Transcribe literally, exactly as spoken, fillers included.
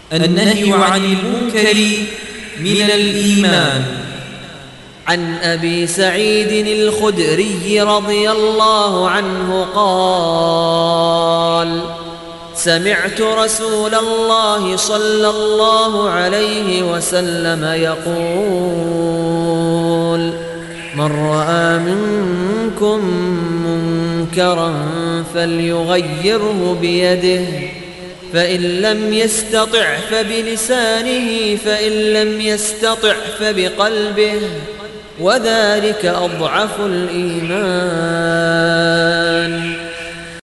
النهي عن المنكر من الإيمان. عن أبي سعيد الخدري رضي الله عنه قال: سمعت رسول الله صلى الله عليه وسلم يقول: من رأى منكم منكرا فليغيره بيده، فإن لم يستطع فبلسانه، فإن لم يستطع فبقلبه، وذلك أضعف الإيمان.